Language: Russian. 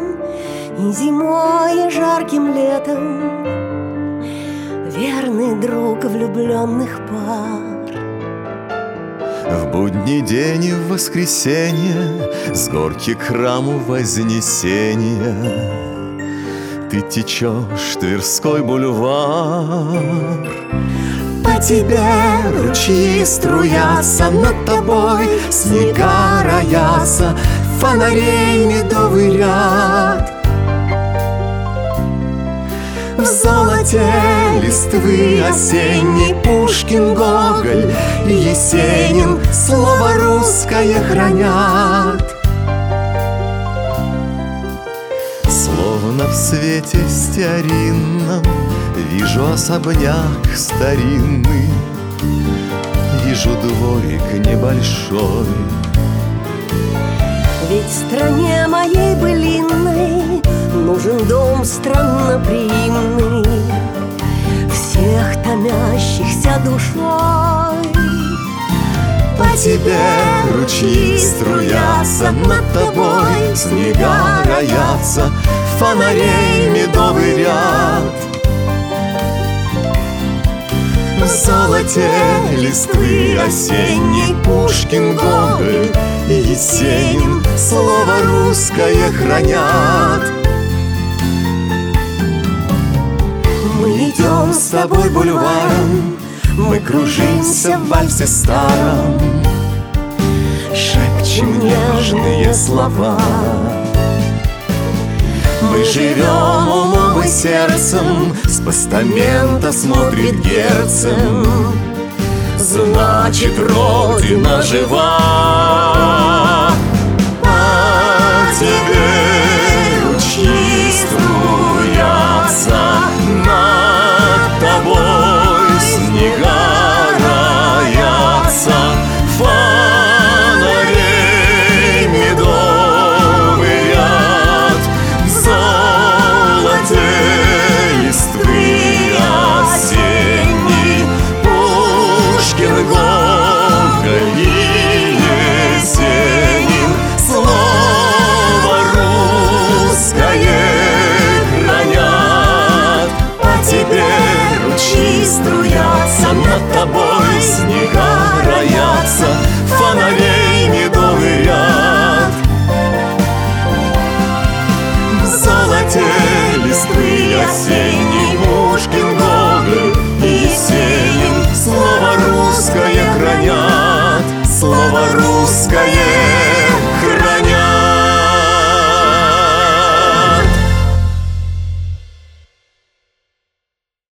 и зимой, и жарким летом, верный друг влюбленных пар. В будний день и в воскресенье с горки к храму Вознесения ты течешь, Тверской бульвар. По тебе ручьи струятся, над тобой снега роятся, фонарей медовый ряд. В золоте листвы осенней Пушкин, Гоголь и Есенин слово русское хранят. Словно в свете стеаринном вижу особняк старинный, вижу дворик небольшой. Ведь стране моей былинной нужен дом странноприимный, всех томящихся душой. По тебе ручьи струятся, над тобой снега роятся, фонарей медовый ряд. В золоте листвы осенней Пушкин, Гоголь и Есенин слово русское хранят. Мы идем с тобой бульваром, мы кружимся в вальсе старом, шепчем нежные слова. Мы живем умом и сердцем, с постамента смотрит Герцен, значит, Родина жива. По тебе ручьи струятся, над тобой снега роятся, фонарей медовый ряд. В золоте листвы осенней Пушкин, Гоголь и Есенин слово русское хранят. По тебе ручьи струятся, над тобой снега роятся, фонарей медовый ряд. В золоте листвы осенней Пушкин, Гоголь и Есенин слово русское хранят, слово русское